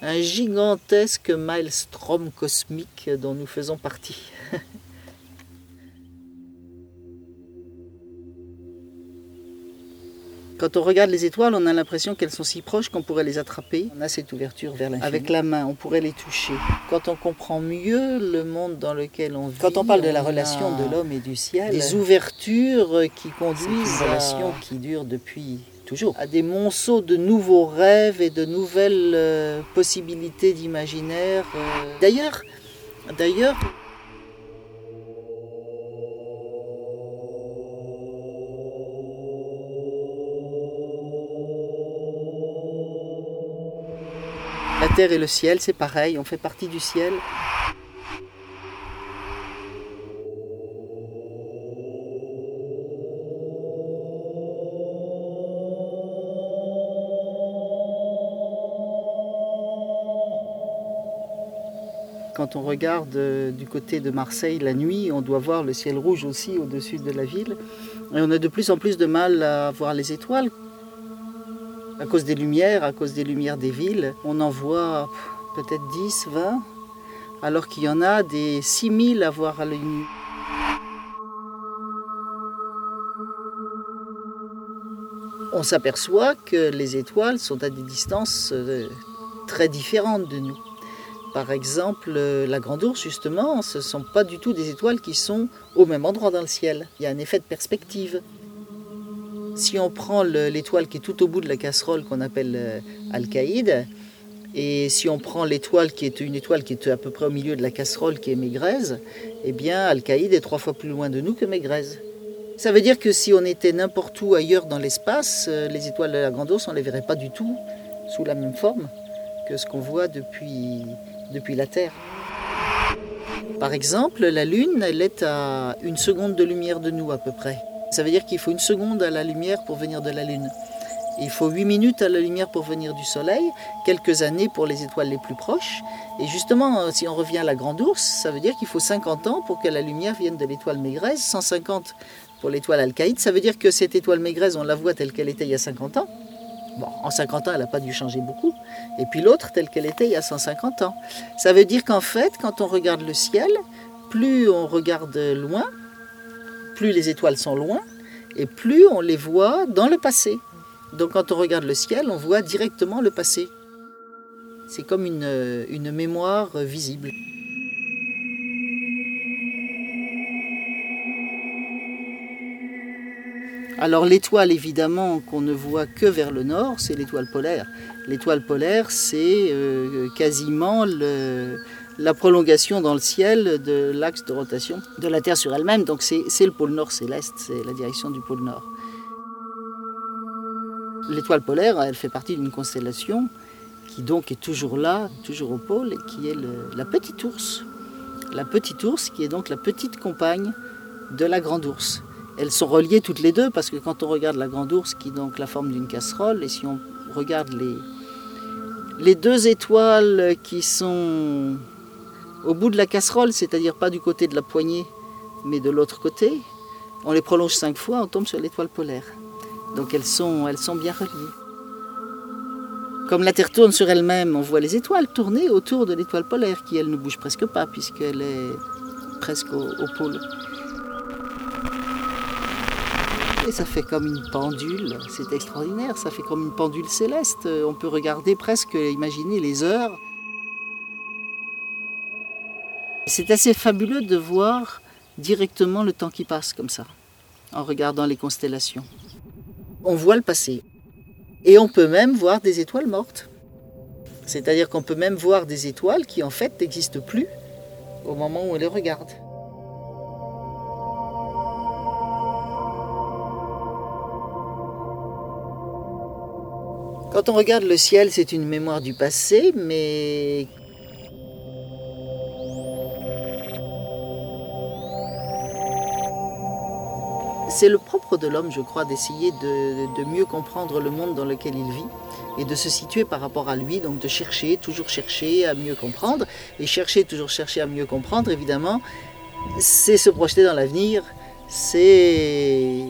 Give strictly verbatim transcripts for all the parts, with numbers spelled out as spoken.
un gigantesque maelstrom cosmique dont nous faisons partie. Quand on regarde les étoiles, on a l'impression qu'elles sont si proches qu'on pourrait les attraper. On a cette ouverture vers l'infini. Avec la main, on pourrait les toucher. Quand on comprend mieux le monde dans lequel on vit, quand on parle de la relation de l'homme et du ciel, des ouvertures qui conduisent à une relation qui dure depuis toujours, à des monceaux de nouveaux rêves et de nouvelles euh, possibilités d'imaginaire. Euh. D'ailleurs, d'ailleurs, la terre et le ciel, c'est pareil, on fait partie du ciel. Quand on regarde euh, du côté de Marseille la nuit, on doit voir le ciel rouge aussi au-dessus de la ville. Et on a de plus en plus de mal à voir les étoiles. À cause des lumières, à cause des lumières des villes, on en voit peut-être dix, vingt, alors qu'il y en a des six mille à voir à l'œil nu. On s'aperçoit que les étoiles sont à des distances très différentes de nous. Par exemple, la Grande Ourse, justement, ce ne sont pas du tout des étoiles qui sont au même endroit dans le ciel. Il y a un effet de perspective. Si on prend l'étoile qui est tout au bout de la casserole qu'on appelle euh, Alcaïde, et si on prend l'étoile qui est une étoile qui est à peu près au milieu de la casserole qui est Mégrez, eh bien Alcaïde est trois fois plus loin de nous que Mégrez. Ça veut dire que si on était n'importe où ailleurs dans l'espace, euh, les étoiles de la Grande Ourse, on ne les verrait pas du tout sous la même forme que ce qu'on voit depuis, depuis la Terre. Par exemple, la Lune, elle est à une seconde de lumière de nous à peu près. Ça veut dire qu'il faut une seconde à la lumière pour venir de la Lune. Il faut huit minutes à la lumière pour venir du Soleil, quelques années pour les étoiles les plus proches. Et justement, si on revient à la Grande Ourse, ça veut dire qu'il faut cinquante ans pour que la lumière vienne de l'étoile Mégrez, cent cinquante pour l'étoile Alcaïde. Ça veut dire que cette étoile Mégrez, on la voit telle qu'elle était il y a cinquante ans. Bon, en cinquante ans, elle n'a pas dû changer beaucoup. Et puis l'autre, telle qu'elle était il y a cent cinquante ans. Ça veut dire qu'en fait, quand on regarde le ciel, plus on regarde loin, plus les étoiles sont loin, et plus on les voit dans le passé. Donc quand on regarde le ciel, on voit directement le passé. C'est comme une, une mémoire visible. Alors l'étoile, évidemment, qu'on ne voit que vers le nord, c'est l'étoile polaire. L'étoile polaire, c'est euh, quasiment le... la prolongation dans le ciel de l'axe de rotation de la Terre sur elle-même. Donc c'est le pôle nord céleste, c'est la direction du pôle nord. L'étoile polaire, elle fait partie d'une constellation qui donc est toujours là, toujours au pôle, et qui est le, la Petite Ourse. La Petite Ourse qui est donc la petite compagne de la Grande Ourse. Elles sont reliées toutes les deux parce que quand on regarde la Grande Ourse qui est donc la forme d'une casserole, et si on regarde les, les deux étoiles qui sont au bout de la casserole, c'est-à-dire pas du côté de la poignée, mais de l'autre côté, on les prolonge cinq fois, on tombe sur l'étoile polaire. Donc elles sont, elles sont bien reliées. Comme la Terre tourne sur elle-même, on voit les étoiles tourner autour de l'étoile polaire, qui elle ne bouge presque pas, puisqu'elle est presque au, au pôle. Et ça fait comme une pendule, c'est extraordinaire, ça fait comme une pendule céleste. On peut regarder presque, imaginer les heures. C'est assez fabuleux de voir directement le temps qui passe comme ça, en regardant les constellations. On voit le passé. Et on peut même voir des étoiles mortes. C'est-à-dire qu'on peut même voir des étoiles qui en fait n'existent plus au moment où on les regarde. Quand on regarde le ciel, c'est une mémoire du passé, mais c'est le propre de l'homme, je crois, d'essayer de, de mieux comprendre le monde dans lequel il vit et de se situer par rapport à lui, donc de chercher, toujours chercher à mieux comprendre. Et chercher, toujours chercher à mieux comprendre, évidemment, c'est se projeter dans l'avenir, c'est...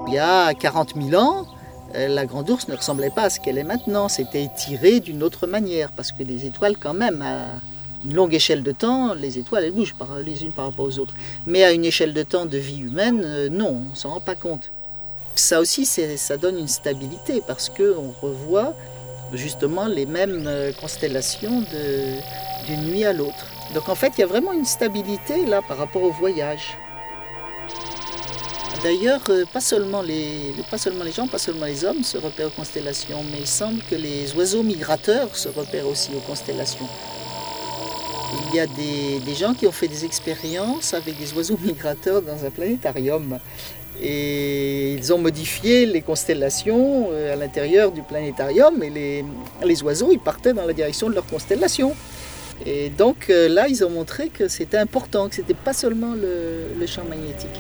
Il y a quarante mille ans, la Grande Ourse ne ressemblait pas à ce qu'elle est maintenant. C'était étiré d'une autre manière, parce que les étoiles, quand même, à une longue échelle de temps, les étoiles, elles bougent les unes par rapport aux autres. Mais à une échelle de temps de vie humaine, non, on ne s'en rend pas compte. Ça aussi, ça donne une stabilité, parce qu'on revoit justement les mêmes constellations d'une nuit à l'autre. Donc en fait, il y a vraiment une stabilité là par rapport au voyage. D'ailleurs, pas seulement les, pas seulement les gens, pas seulement les hommes se repèrent aux constellations, mais il semble que les oiseaux migrateurs se repèrent aussi aux constellations. Il y a des, des gens qui ont fait des expériences avec des oiseaux migrateurs dans un planétarium. Et ils ont modifié les constellations à l'intérieur du planétarium et les, les oiseaux ils partaient dans la direction de leur constellation. Et donc là, ils ont montré que c'était important, que ce n'était pas seulement le, le champ magnétique.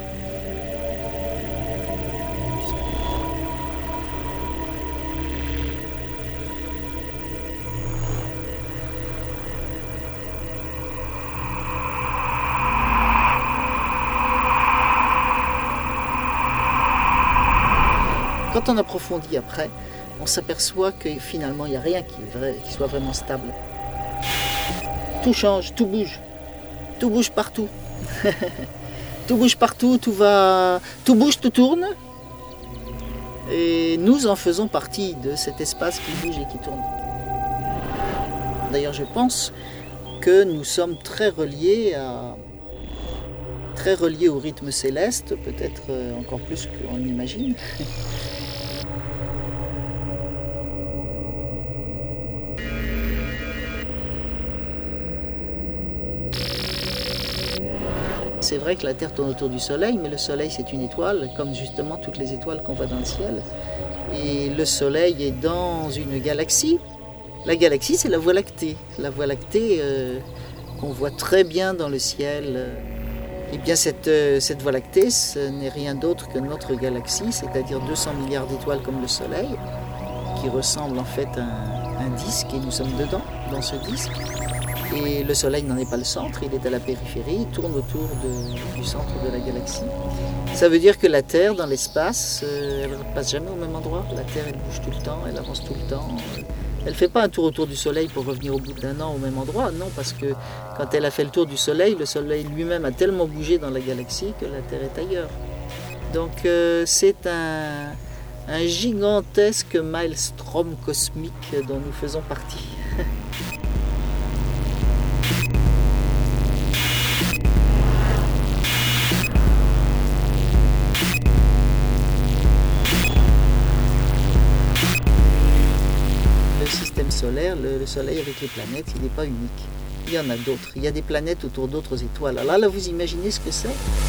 Quand on approfondit après, on s'aperçoit que finalement, il n'y a rien qui, vrai, qui soit vraiment stable. Tout change, tout bouge. Tout bouge partout. Tout bouge partout, tout va... Tout bouge, tout tourne. Et nous en faisons partie de cet espace qui bouge et qui tourne. D'ailleurs, je pense que nous sommes très reliés à... très reliés au rythme céleste, peut-être encore plus qu'on imagine. C'est vrai que la Terre tourne autour du Soleil, mais le Soleil c'est une étoile, comme justement toutes les étoiles qu'on voit dans le ciel. Et le Soleil est dans une galaxie. La galaxie c'est la Voie lactée. La Voie lactée euh, qu'on voit très bien dans le ciel. Et bien cette, euh, cette Voie lactée, ce n'est rien d'autre que notre galaxie, c'est-à-dire deux cents milliards d'étoiles comme le Soleil, qui ressemble en fait à un, un disque, et nous sommes dedans, dans ce disque. Et le Soleil n'en est pas le centre, il est à la périphérie, il tourne autour de, du centre de la galaxie. Ça veut dire que la Terre, dans l'espace, euh, elle ne passe jamais au même endroit. La Terre, elle bouge tout le temps, elle avance tout le temps. Elle ne fait pas un tour autour du Soleil pour revenir au bout d'un an au même endroit, non, parce que quand elle a fait le tour du Soleil, le Soleil lui-même a tellement bougé dans la galaxie que la Terre est ailleurs. Donc euh, c'est un, un gigantesque maelstrom cosmique dont nous faisons partie. Solaire, le, le Soleil avec les planètes, il n'est pas unique. Il y en a d'autres. Il y a des planètes autour d'autres étoiles. Alors là, vous imaginez ce que c'est?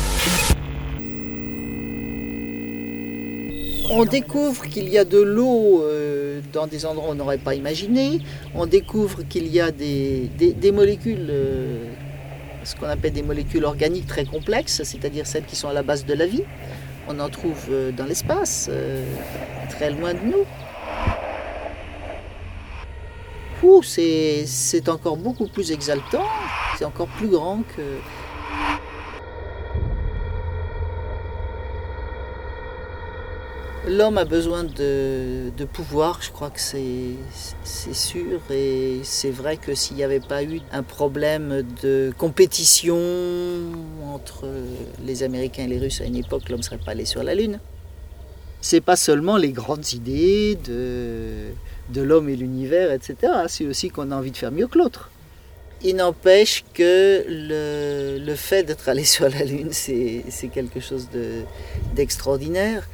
On découvre qu'il y a de l'eau euh, dans des endroits où on n'aurait pas imaginé. On découvre qu'il y a des, des, des molécules, euh, ce qu'on appelle des molécules organiques très complexes, c'est-à-dire celles qui sont à la base de la vie. On en trouve euh, dans l'espace, euh, très loin de nous. C'est encore beaucoup plus exaltant, c'est encore plus grand que... L'homme a besoin de, de pouvoir, je crois que c'est sûr, et c'est vrai que s'il n'y avait pas eu un problème de compétition entre les Américains et les Russes à une époque, l'homme ne serait pas allé sur la Lune. C'est pas seulement les grandes idées de... de l'homme et l'univers, et cetera. C'est aussi qu'on a envie de faire mieux que l'autre. Il n'empêche que le, le fait d'être allé sur la Lune, c'est quelque chose d'extraordinaire.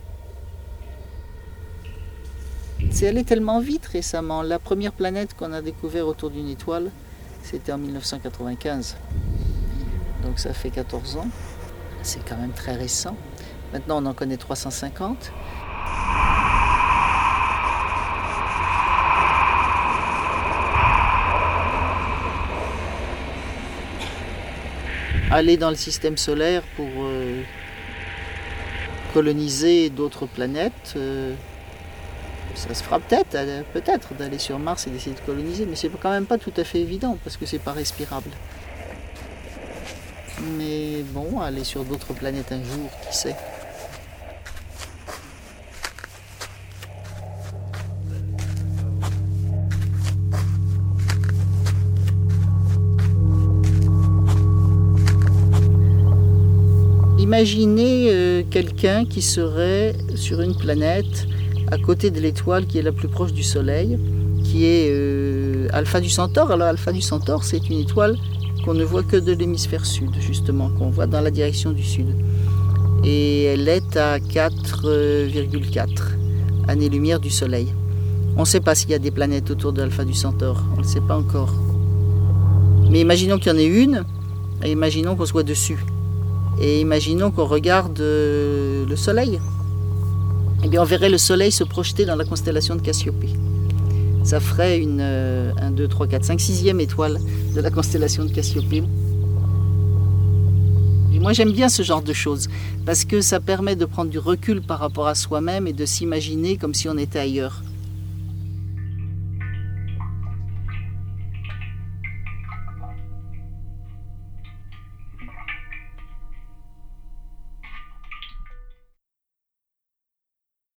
C'est allé tellement vite récemment. La première planète qu'on a découverte autour d'une étoile, c'était en mille neuf cent quatre-vingt-quinze. Donc ça fait quatorze ans. C'est quand même très récent. Maintenant, on en connaît trois cent cinquante. Aller dans le système solaire pour euh, coloniser d'autres planètes, euh, ça se fera peut-être, peut-être d'aller sur Mars et d'essayer de coloniser, mais c'est quand même pas tout à fait évident parce que c'est pas respirable. Mais bon, aller sur d'autres planètes un jour, qui sait. Imaginez euh, quelqu'un qui serait sur une planète à côté de l'étoile qui est la plus proche du Soleil, qui est euh, Alpha du Centaure. Alors Alpha du Centaure, c'est une étoile qu'on ne voit que de l'hémisphère sud, justement, qu'on voit dans la direction du sud. Et elle est à quatre virgule quatre années-lumière du Soleil. On ne sait pas s'il y a des planètes autour de l'Alpha du Centaure, on ne le sait pas encore. Mais imaginons qu'il y en ait une, et imaginons qu'on soit dessus. Et imaginons qu'on regarde euh, le Soleil. Eh bien, on verrait le Soleil se projeter dans la constellation de Cassiopée. Ça ferait une euh, un, deux, trois, quatre, cinq, sixième étoile de la constellation de Cassiopée. Et moi, j'aime bien ce genre de choses, parce que ça permet de prendre du recul par rapport à soi-même et de s'imaginer comme si on était ailleurs.